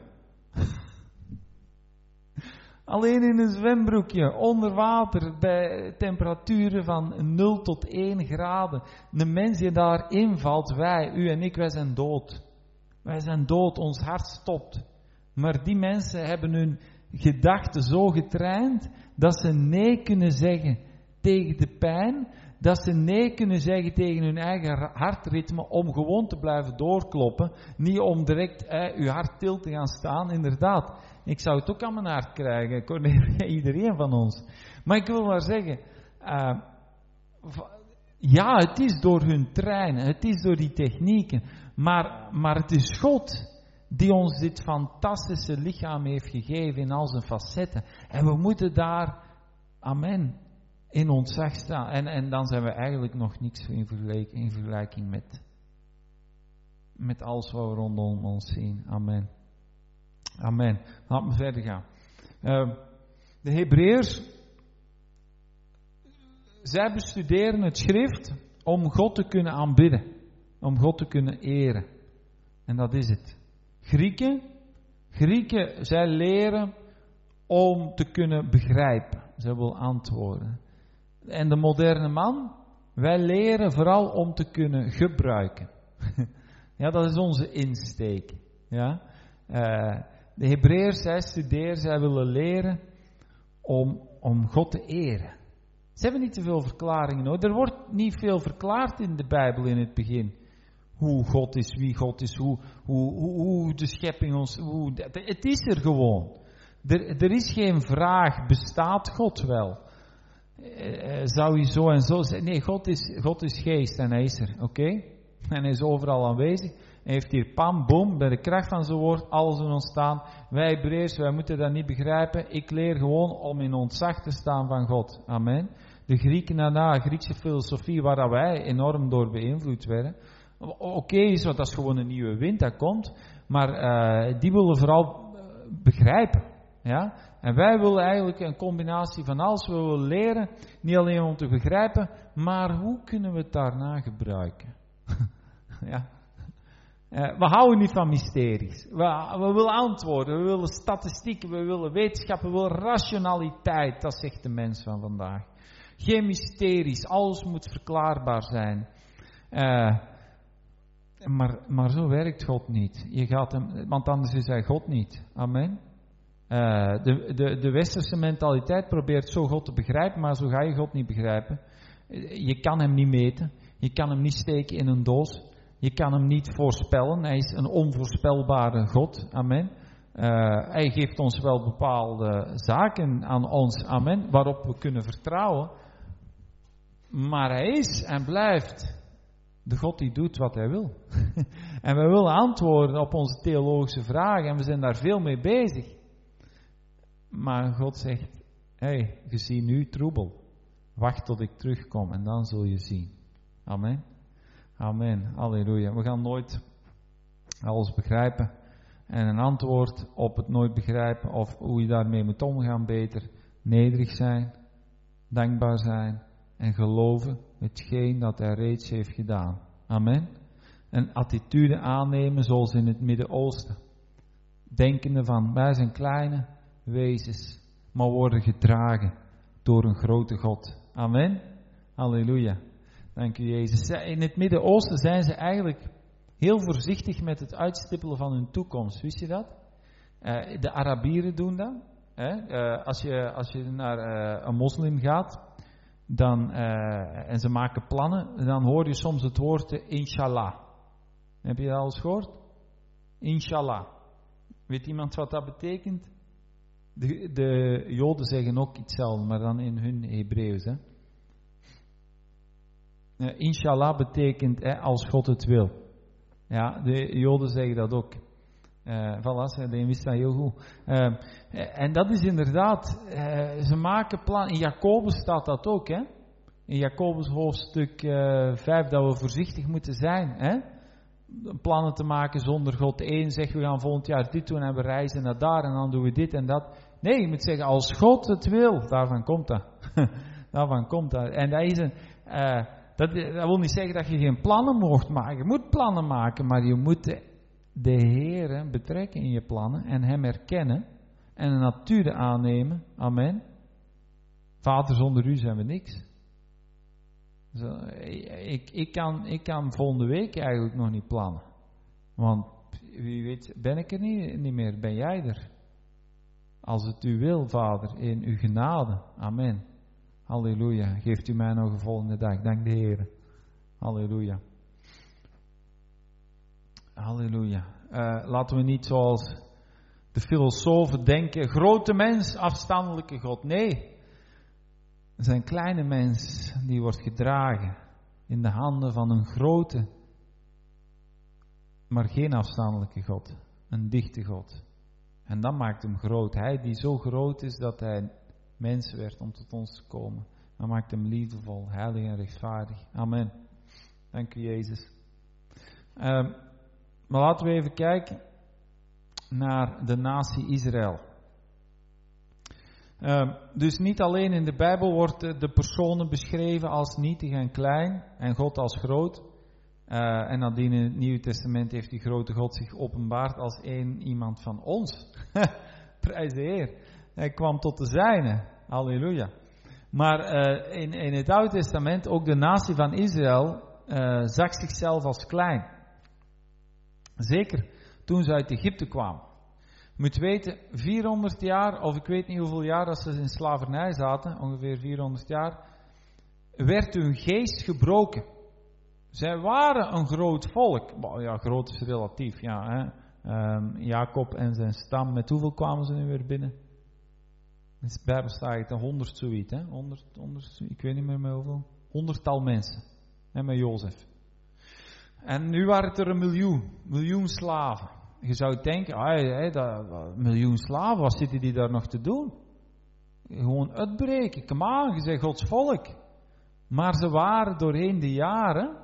Alleen in een zwembroekje, onder water, bij temperaturen van nul tot één graden. De mens die daarin valt, wij, u en ik, wij zijn dood. Wij zijn dood, ons hart stopt. Maar die mensen hebben hun gedachten zo getraind, dat ze nee kunnen zeggen tegen de pijn, dat ze nee kunnen zeggen tegen hun eigen hartritme, om gewoon te blijven doorkloppen, niet om direct eh, uw hart stil te gaan staan, inderdaad. Ik zou het ook aan mijn hart krijgen, Cornelia, iedereen van ons. Maar ik wil maar zeggen, uh, ja, het is door hun trainen, het is door die technieken, maar, maar het is God die ons dit fantastische lichaam heeft gegeven in al zijn facetten. En we moeten daar, amen, in ontzag staan. En, en dan zijn we eigenlijk nog niks in vergelijking, in vergelijking met, met alles wat we rondom ons zien. Amen. Amen. Laten we verder gaan. Uh, de Hebreeërs, zij bestuderen het schrift om God te kunnen aanbidden. Om God te kunnen eren. En dat is het. Grieken, Grieken, zij leren om te kunnen begrijpen. Zij willen antwoorden. En de moderne man, wij leren vooral om te kunnen gebruiken. Ja, dat is onze insteek. Ja. Uh, de Hebreeërs, zij studeren, zij willen leren om, om God te eren. Ze hebben niet te veel verklaringen hoor. Er wordt niet veel verklaard in de Bijbel in het begin. Hoe God is, wie God is, hoe, hoe, hoe, hoe de schepping ons... Hoe, het is er gewoon. Er, er is geen vraag, bestaat God wel? Uh, zou je zo en zo zeggen? Nee, God is, God is geest en hij is er, oké? Okay? En hij is overal aanwezig. Hij heeft hier pam, boom, bij de kracht van zijn woord, alles in ontstaan. Wij Hebreeërs, wij moeten dat niet begrijpen. Ik leer gewoon om in ontzag te staan van God. Amen. De Grieken daarna, Griekse filosofie, waar wij enorm door beïnvloed werden. Oké, okay, dat is gewoon een nieuwe wind, dat komt. Maar uh, die willen vooral uh, begrijpen. Ja? En wij willen eigenlijk een combinatie van alles. We willen leren, niet alleen om te begrijpen, maar hoe kunnen we het daarna gebruiken? Ja. Uh, we houden niet van mysteries. We, we willen antwoorden, we willen statistieken, we willen wetenschap, we willen rationaliteit. Dat zegt de mens van vandaag. Geen mysteries, alles moet verklaarbaar zijn. Uh, maar, maar zo werkt God niet. Je gaat hem, want anders is hij God niet. Amen. Uh, de, de, de westerse mentaliteit probeert zo God te begrijpen, maar zo ga je God niet begrijpen. Je kan hem niet meten, je kan hem niet steken in een doos. Je kan hem niet voorspellen. Hij is een onvoorspelbare God. Amen. Uh, hij geeft ons wel bepaalde zaken aan ons. Amen. Waarop we kunnen vertrouwen. Maar hij is en blijft de God die doet wat hij wil. En we willen antwoorden op onze theologische vragen. En we zijn daar veel mee bezig. Maar God zegt, hé, hey, je ziet nu troebel. Wacht tot ik terugkom en dan zul je zien. Amen. Amen, halleluja. We gaan nooit alles begrijpen. En een antwoord op het nooit begrijpen of hoe je daarmee moet omgaan beter. Nederig zijn, dankbaar zijn en geloven hetgeen dat hij reeds heeft gedaan. Amen. Een attitude aannemen zoals in het Midden-Oosten. Denkende van, wij zijn kleine wezens, maar worden gedragen door een grote God. Amen. Halleluja. Dank u Jezus. In het Midden-Oosten zijn ze eigenlijk heel voorzichtig met het uitstippelen van hun toekomst. Wist je dat? Uh, de Arabieren doen dat. Hè? Uh, als, je, als je naar uh, een moslim gaat dan, uh, en ze maken plannen, dan hoor je soms het woord uh, inshallah. Heb je dat al eens gehoord? Inshallah. Weet iemand wat dat betekent? De, de Joden zeggen ook hetzelfde, maar dan in hun Hebreeuws. Hè? Uh, inshallah betekent hè, als God het wil. Ja, de Joden zeggen dat ook. Uh, voilà, die wist dat heel goed. Uh, en dat is inderdaad, uh, ze maken plannen. In Jacobus staat dat ook, hè? In Jacobus hoofdstuk uh, vijf, dat we voorzichtig moeten zijn, hè? Plannen te maken zonder God. De een zegt, we gaan volgend jaar dit doen en we reizen naar daar en dan doen we dit en dat. Nee, je moet zeggen, als God het wil, daarvan komt dat. daarvan komt dat. En dat is een... Uh, Dat, dat wil niet zeggen dat je geen plannen mocht maken. Je moet plannen maken, maar je moet de, de Heer betrekken in je plannen en Hem erkennen en een attitude aannemen. Amen. Vader, zonder U zijn we niks. Zo, ik, ik, kan, ik kan volgende week eigenlijk nog niet plannen. Want wie weet, ben ik er niet, niet meer, ben jij er. Als het U wil, Vader, in Uw genade. Amen. Halleluja. Geeft u mij nog een volgende dag. Dank de Heer. Halleluja. Halleluja. Uh, laten we niet zoals de filosofen denken, grote mens, afstandelijke God. Nee. Er zijn kleine mens die wordt gedragen in de handen van een grote, maar geen afstandelijke God. een dichte God. En dat maakt hem groot. Hij die zo groot is dat hij mens werd om tot ons te komen. Dat maakt hem liefdevol, heilig en rechtvaardig. Amen. Dank u, Jezus. Um, maar laten we even kijken naar de natie Israël. Um, dus niet alleen in de Bijbel worden de personen beschreven als nietig en klein en God als groot. Uh, en nadien in het Nieuwe Testament heeft die grote God zich openbaard als één iemand van ons. Prijs de Heer. Hij kwam tot de zijne. Halleluja. Maar uh, in, in het Oude Testament, ook de natie van Israël uh, zag zichzelf als klein. Zeker toen ze uit Egypte kwamen. Je moet weten, vierhonderd jaar, of ik weet niet hoeveel jaar dat ze in slavernij zaten, ongeveer vierhonderd jaar, werd hun geest gebroken. Zij waren een groot volk. Well, ja, groot is relatief. Ja, hè. Um, Jacob en zijn stam, met hoeveel kwamen ze nu weer binnen? In de Bijbel staat het honderd zoiets, hè? honderd, honderd, ik weet niet meer met hoeveel. Honderdtal mensen. En met Jozef. En nu waren het er een miljoen. Miljoen slaven. Je zou denken, ah, hey, dat, dat, miljoen slaven, wat zitten die daar nog te doen? Gewoon uitbreken, kom aan, je zegt Gods volk. Maar ze waren doorheen de jaren,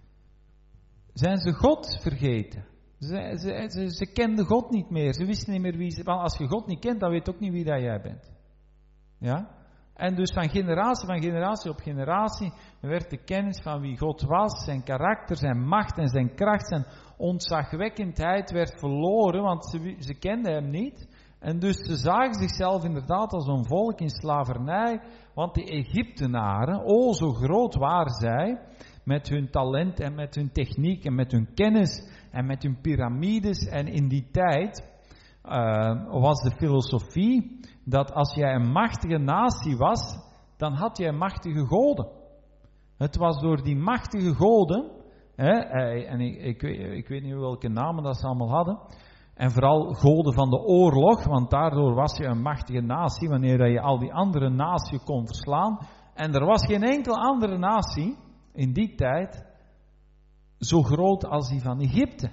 zijn ze God vergeten. Ze, ze, ze, ze kenden God niet meer, ze wisten niet meer wie ze... Want als je God niet kent, dan weet je ook niet wie dat jij bent. Ja? En dus van generatie van generatie op generatie werd de kennis van wie God was, zijn karakter, zijn macht en zijn kracht, zijn ontzagwekkendheid werd verloren, want ze, ze kenden hem niet. En dus ze zagen zichzelf inderdaad als een volk in slavernij, want die Egyptenaren, oh zo groot waren zij, met hun talent en met hun techniek en met hun kennis en met hun piramides. En in die tijd uh, was de filosofie dat als jij een machtige natie was, dan had jij machtige goden. Het was door die machtige goden, hè, en ik, ik, ik weet niet welke namen dat ze allemaal hadden, en vooral goden van de oorlog, want daardoor was je een machtige natie, wanneer je al die andere naties kon verslaan. En er was geen enkele andere natie in die tijd zo groot als die van Egypte.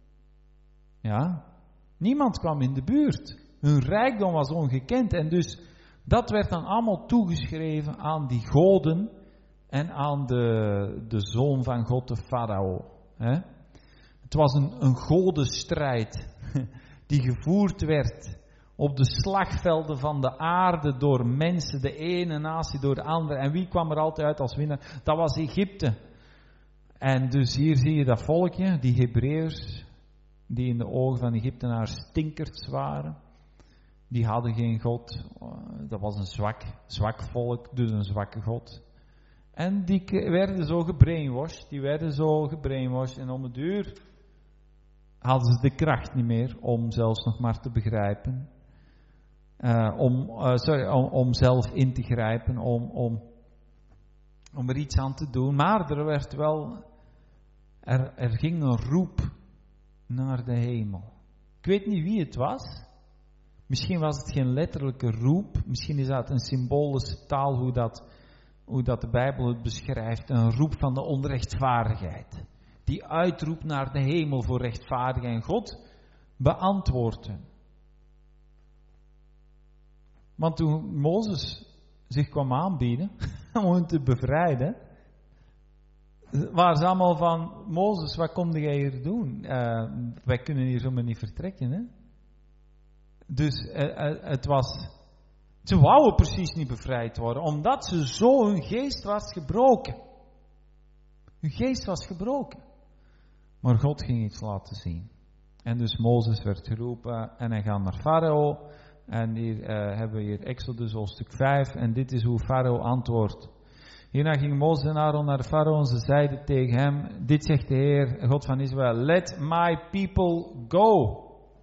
Ja, niemand kwam in de buurt. Hun rijkdom was ongekend en dus dat werd dan allemaal toegeschreven aan die goden en aan de, de zoon van God, de farao. Hè? Het was een, een godenstrijd die gevoerd werd op de slagvelden van de aarde door mensen, de ene natie door de andere. En wie kwam er altijd uit als winnaar? Dat was Egypte. En dus hier zie je dat volkje, die Hebreërs, die in de ogen van Egyptenaars stinkers waren. Die hadden geen God. Dat was een zwak, zwak volk, dus een zwakke God. En die werden zo gebrainwashed, die werden zo gebrainwashed. En om het duur hadden ze de kracht niet meer om zelfs nog maar te begrijpen. Uh, om, uh, sorry, om, om zelf in te grijpen, om, om, om er iets aan te doen. Maar er werd wel, er, er ging een roep naar de hemel. Ik weet niet wie het was. Misschien was het geen letterlijke roep. Misschien is dat een symbolische taal, hoe dat, hoe dat de Bijbel het beschrijft. Een roep van de onrechtvaardigheid. Die uitroept naar de hemel voor rechtvaardigheid. En God beantwoordt hen. Want toen Mozes zich kwam aanbieden om hen te bevrijden, waren ze allemaal van, Mozes, wat kom jij hier doen? Uh, wij kunnen hier zomaar niet vertrekken, hè? Dus uh, uh, het was, ze wouden precies niet bevrijd worden, omdat ze zo, hun geest was gebroken. Hun geest was gebroken. Maar God ging iets laten zien. En dus Mozes werd geroepen en hij gaat naar Farao. En hier uh, hebben we hier Exodus hoofdstuk vijf. En dit is hoe Farao antwoordt. Hierna ging Mozes en Aaron naar Farao en ze zeiden tegen hem, dit zegt de Heer, God van Israël, let my people go.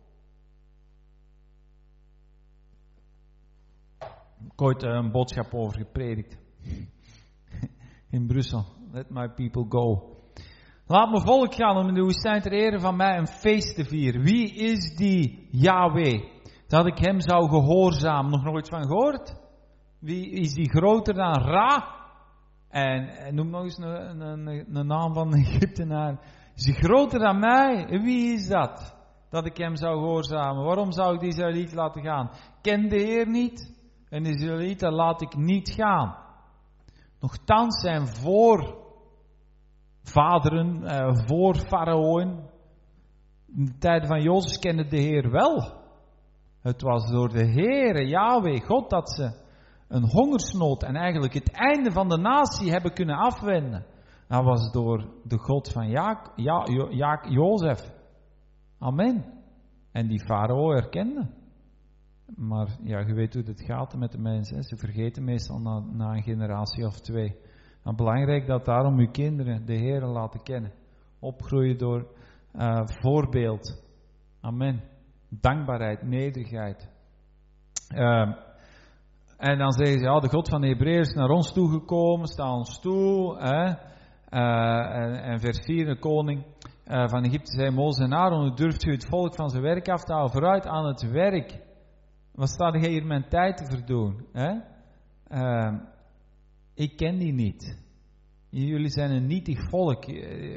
Ik heb ooit een boodschap over gepredikt. In Brussel. Let my people go. Laat mijn volk gaan om in de woestijn ter ere van mij een feest te vieren. Wie is die Yahweh? Dat ik hem zou gehoorzamen. Nog nooit van gehoord? Wie is die groter dan Ra? En, en noem nog eens een, een, een naam van een Egyptenaar. Is die groter dan mij? Wie is dat? dat ik hem zou gehoorzamen? Waarom zou ik de Israëliet laten gaan? Ken de Heer niet? En de Israëlieten laat ik niet gaan. Nochtans zijn voorvaderen, uh, voor Faraoen, in de tijden van Jozef kende de Heer wel. Het was door de Heere, Yahweh, God, dat ze een hongersnood en eigenlijk het einde van de natie hebben kunnen afwenden. Dat was door de God van ja, ja, ja, Jozef. Amen. En die farao herkende. Maar ja, je weet hoe het gaat met de mensen. Hè. Ze vergeten meestal na, na een generatie of twee. Maar belangrijk dat daarom uw kinderen de Heer laten kennen. Opgroeien door uh, voorbeeld. Amen. Dankbaarheid, nederigheid. Uh, en dan zeggen ze, ja, de God van de Hebreeën is naar ons toegekomen, sta ons toe. Hè. Uh, en, en vers vier, de koning uh, van Egypte zei Mozes en Aaron, hoe durft u het volk van zijn werk af te houden? Vooruit aan het werk. Wat staat jij hier mijn tijd te verdoen? Hè? Uh, ik ken die niet. Jullie zijn een nietig volk.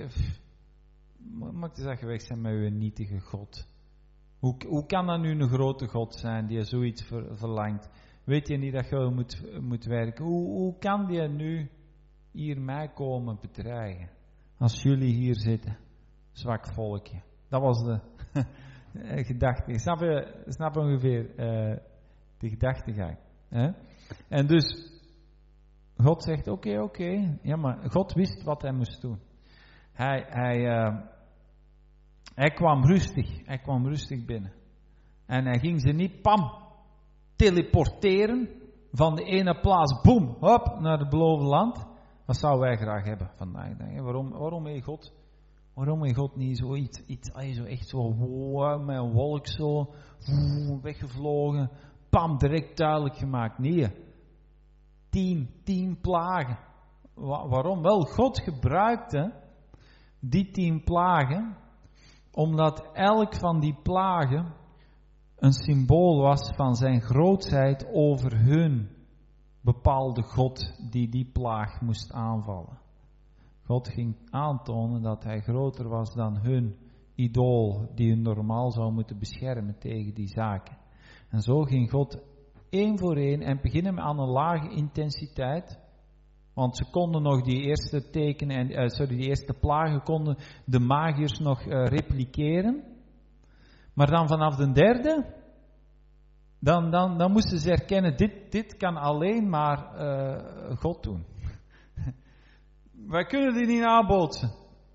Mag je zeggen, weg zijn met uw nietige God? Hoe, hoe kan dat nu een grote God zijn die zoiets ver, verlangt? Weet je niet dat je moet, moet werken? Hoe, hoe kan die nu hier mij komen bedreigen? Als jullie hier zitten, zwak volkje. Dat was de gedachte. Snap je, snap je ongeveer uh, de gedachtegang? Hè? En dus, God zegt, oké, okay, oké. Okay. Ja, maar God wist wat hij moest doen. Hij, hij, uh, hij kwam rustig. Hij kwam rustig binnen. En hij ging ze niet, pam, teleporteren van de ene plaats, boem, hop, naar het beloofde land. Dat zouden wij graag hebben vandaag. Denk. Waarom, waarom heeft God, waarom heeft God niet zoiets, iets, zo echt zo, wow, met een wolk zo, weggevlogen, pam, direct duidelijk gemaakt? Nee. Tien, tien plagen. Wa- waarom? Wel, God gebruikte die tien plagen, omdat elk van die plagen een symbool was van zijn grootheid over hun bepaalde God die die plaag moest aanvallen. God ging aantonen dat hij groter was dan hun idool die hun normaal zou moeten beschermen tegen die zaken. En zo ging God één voor één en beginnen aan een lage intensiteit. Want ze konden nog die eerste tekenen, en, uh, sorry, die eerste plagen konden de magiërs nog uh, repliceren. Maar dan vanaf de derde, dan, dan, dan moesten ze erkennen, dit, dit kan alleen maar uh, God doen. Wij kunnen die niet nabootsen.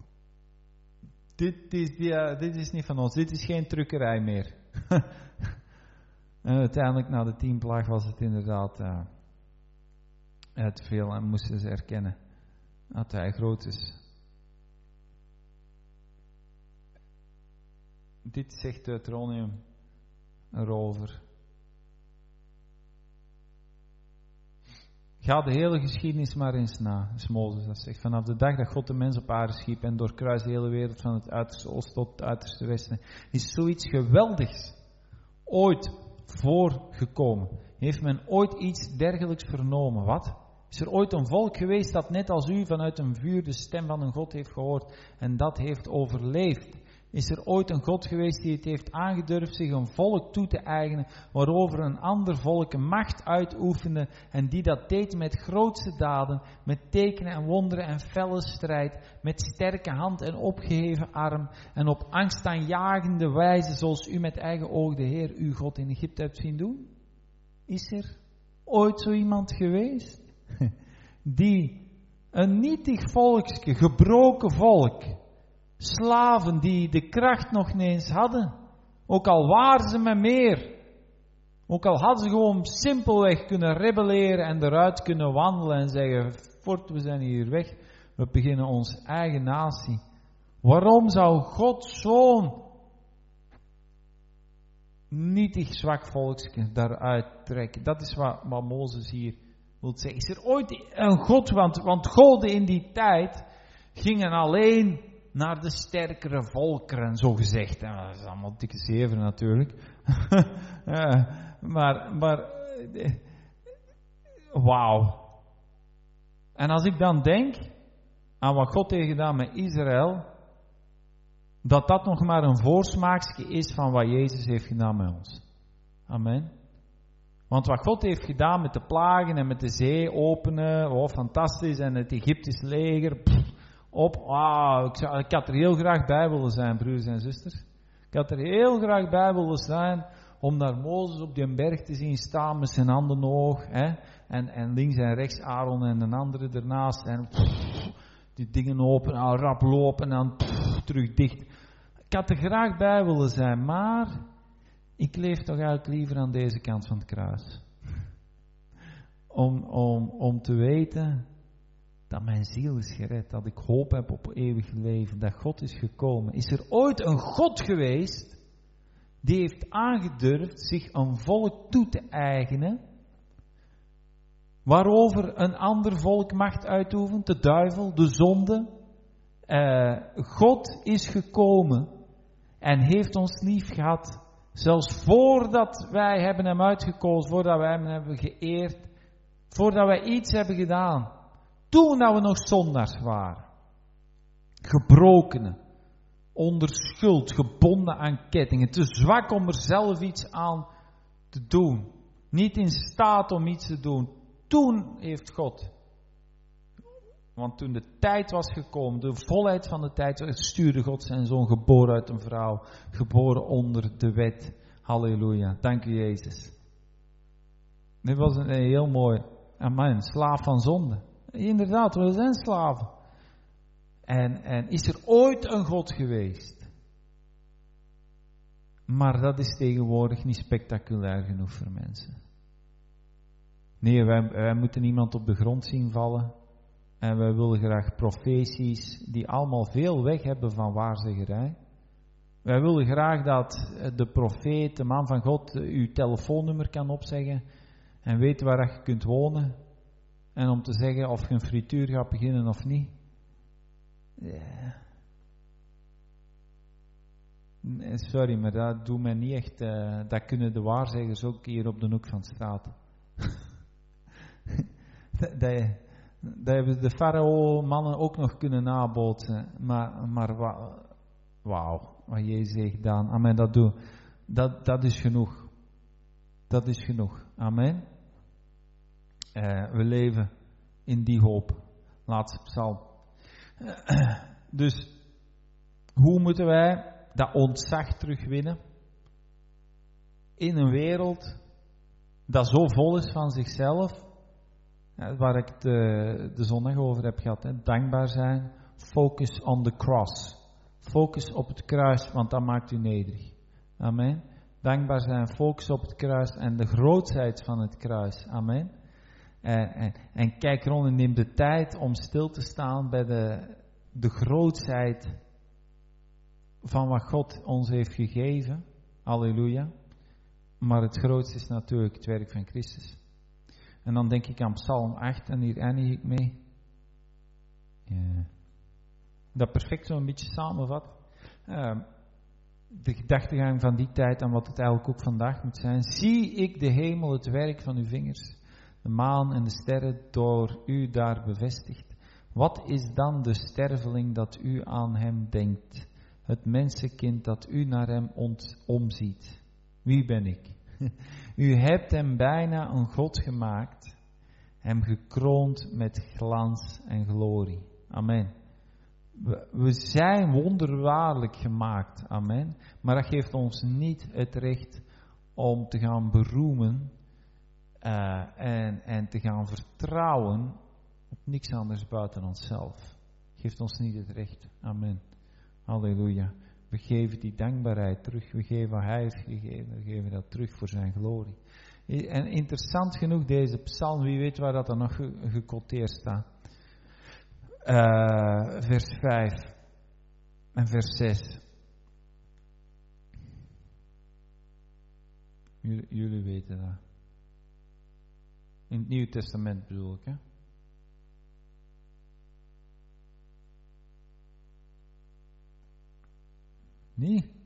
Dit is, die, uh, dit is niet van ons, dit is geen truckerij meer. En uiteindelijk na de tien plaag was het inderdaad uh, te veel en moesten ze erkennen dat hij groot is. Dit zegt Deuteronomium erover. Ga de hele geschiedenis maar eens na, is Mozes dat zegt. Vanaf de dag dat God de mens op aarde schiep en doorkruist de hele wereld van het uiterste oosten tot het uiterste westen, is zoiets geweldigs ooit voorgekomen. Heeft men ooit iets dergelijks vernomen? Wat? Is er ooit een volk geweest dat net als u vanuit een vuur de stem van een God heeft gehoord en dat heeft overleefd? Is er ooit een God geweest die het heeft aangedurfd zich een volk toe te eigenen waarover een ander volk een macht uitoefende en die dat deed met grootste daden, met tekenen en wonderen en felle strijd, met sterke hand en opgeheven arm en op angstaanjagende wijze zoals u met eigen oog de Heer uw God in Egypte hebt zien doen? Is er ooit zo iemand geweest die een nietig volkje, gebroken volk, slaven die de kracht nog niet eens hadden, ook al waren ze met meer, ook al hadden ze gewoon simpelweg kunnen rebelleren en eruit kunnen wandelen en zeggen, voort, we zijn hier weg, we beginnen onze eigen natie. Waarom zou God zo'n nietig zwak volkje daaruit trekken? Dat is wat, wat Mozes hier wil zeggen. Is er ooit een God, want, want goden in die tijd gingen alleen naar de sterkere volkeren, zo gezegd. Dat is allemaal dikke zeven natuurlijk. ja, maar, maar, wauw. En als ik dan denk aan wat God heeft gedaan met Israël, dat dat nog maar een voorsmaakje is van wat Jezus heeft gedaan met ons. Amen. Want wat God heeft gedaan met de plagen en met de zee openen, oh fantastisch, en het Egyptisch leger, pff, op, wauw, ik, zou, ik had er heel graag bij willen zijn, broers en zusters. Ik had er heel graag bij willen zijn, om naar Mozes op die berg te zien staan met zijn handen hoog, hè, en, en links en rechts Aaron en een andere ernaast, en pff, die dingen open, al rap lopen en dan pff, terug dicht. Ik had er graag bij willen zijn, maar ik leef toch eigenlijk liever aan deze kant van het kruis. Om, om, om te weten dat mijn ziel is gered, dat ik hoop heb op eeuwig leven, dat God is gekomen. Is er ooit een God geweest die heeft aangedurfd zich een volk toe te eigenen, waarover een ander volk macht uitoefent, de duivel, de zonde? Uh, God is gekomen en heeft ons lief gehad. Zelfs voordat wij hebben hem uitgekozen, voordat wij hem hebben geëerd, voordat wij iets hebben gedaan. Toen dat we nog zondaars waren. Gebrokenen, onder schuld, gebonden aan kettingen, te zwak om er zelf iets aan te doen. Niet in staat om iets te doen. Toen heeft God, want toen de tijd was gekomen, de volheid van de tijd, stuurde God zijn zoon, geboren uit een vrouw, geboren onder de wet. Halleluja, dank u Jezus. Dit was een heel mooi, amen, slaaf van zonde. Inderdaad, we zijn slaven. En, en is er ooit een God geweest? Maar dat is tegenwoordig niet spectaculair genoeg voor mensen. Nee, wij, wij moeten iemand op de grond zien vallen. En wij willen graag profeties die allemaal veel weg hebben van waarzeggerij. Wij willen graag dat de profeet, de man van God, uw telefoonnummer kan opzeggen en weet waar je kunt wonen. En om te zeggen of je een frituur gaat beginnen of niet. Yeah. Sorry, maar dat doet mij niet echt. Uh, dat kunnen de waarzeggers ook hier op de hoek van de straat. dat, dat, dat hebben de farao-mannen ook nog kunnen nabootsen. Maar, maar wa, wauw, wat Jezus heeft gedaan. Amen, dat doe. Dat, dat is genoeg. Dat is genoeg. Amen. Uh, we leven in die hoop. Laatste psalm. Uh, dus, hoe moeten wij dat ontzag terugwinnen? In een wereld dat zo vol is van zichzelf, uh, waar ik de, de zondag over heb gehad. Hè, dankbaar zijn. Focus on the cross. Focus op het kruis, want dat maakt u nederig. Amen. Dankbaar zijn, focus op het kruis en de grootheid van het kruis. Amen. En, en, en kijk rond en neem de tijd om stil te staan bij de, de grootheid van wat God ons heeft gegeven. Halleluja. Maar het grootste is natuurlijk het werk van Christus. En dan denk ik aan Psalm acht en hier eindig ik mee. Ja. Dat perfect zo'n beetje samenvat. Uh, de gedachtegang van die tijd en wat het eigenlijk ook vandaag moet zijn. Zie ik de hemel, het werk van uw vingers. De maan en de sterren door u daar bevestigd. Wat is dan de sterveling dat u aan hem denkt? Het mensenkind dat u naar hem ont- omziet. Wie ben ik? U hebt hem bijna een God gemaakt. Hem gekroond met glans en glorie. Amen. We, we zijn wonderwaarlijk gemaakt. Amen. Maar dat geeft ons niet het recht om te gaan beroemen. Uh, en, en te gaan vertrouwen op niks anders buiten onszelf. Geeft ons niet het recht. Amen. Halleluja. We geven die dankbaarheid terug. We geven wat Hij heeft gegeven. We geven dat terug voor zijn glorie. En interessant genoeg deze psalm. Wie weet waar dat dan nog gequoteerd staat. Uh, vers vijf en vers zes. Jullie, jullie weten dat. In het Nieuwe Testament bedoel ik, hè? Nee?